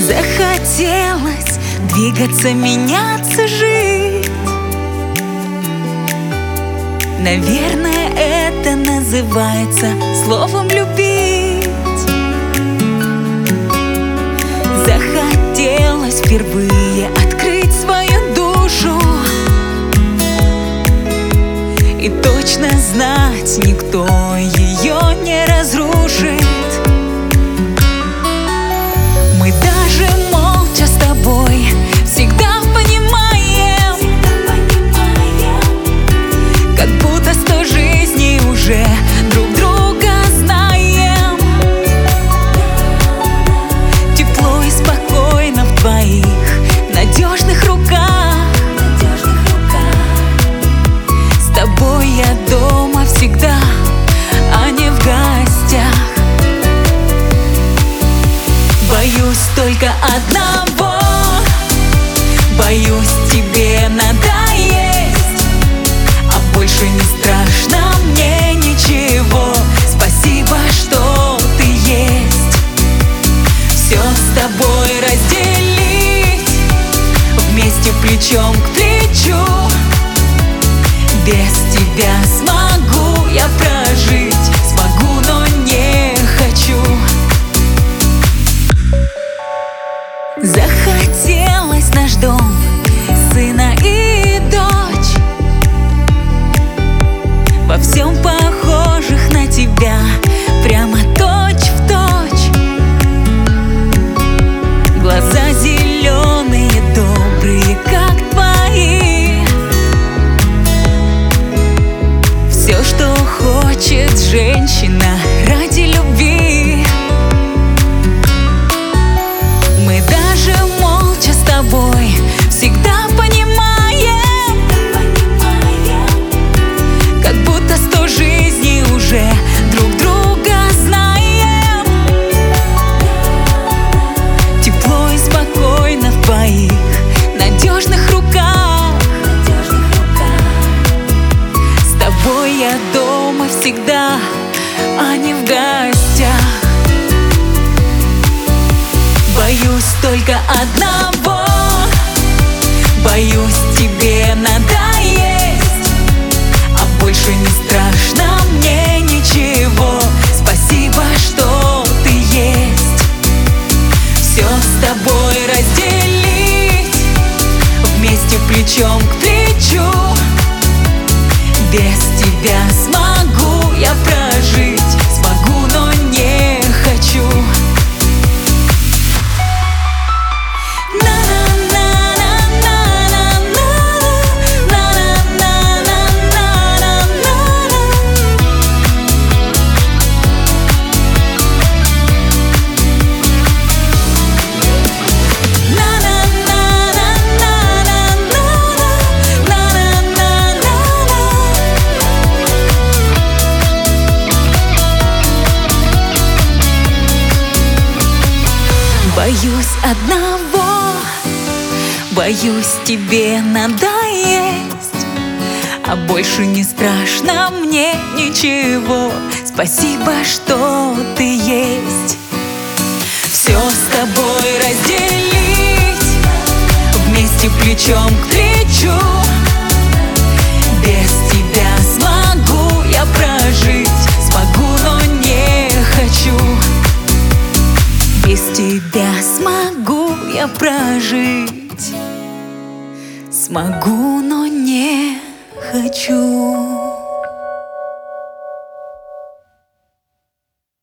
Захотелось двигаться, меняться, жить. Наверное, это называется словом любить. Захотелось впервые открыть свою душу и точно знать, никто ее не разрушит. Мы даже молча с тобой всегда понимаем, как будто 100 жизней уже друг друга знаем. Тепло и спокойно в твоих надежных руках. С тобой я дома всегда, а не в гостях. Боюсь только одного, боюсь тебе надоесть, а больше не страшно мне ничего. Спасибо, что ты есть. Все с тобой разделить, вместе плечом к плечу. Без тебя смогу я прожить, смогу, но не хочу. Захотелось наш дом, сына и дочь, во всем похожих на тебя, прямо точь в точь. Глаза зеленые, добрые, как твои. Все, что хочет женщина ради любви. Мы даже молча с тобой всегда понимаем, как будто 100 жизней уже друг друга знаем. Тепло и спокойно в твоих надежных руках. С тобой я дома всегда, а не в гостях. Боюсь только одного, боюсь тебе надоесть, а больше не страшно мне ничего. Спасибо, что ты есть. Все с тобой разделить, вместе плечом к плечу. Без тебя смогу я прожить, смогу, но не хочу. Боюсь одного, боюсь тебе надоесть, а больше не страшно мне ничего. Спасибо, что ты есть. Все с тобой разделить, вместе плечом к плечу. Без тебя смогу я прожить, смогу, но не хочу. Без тебя смогу я прожить, смогу, но не хочу.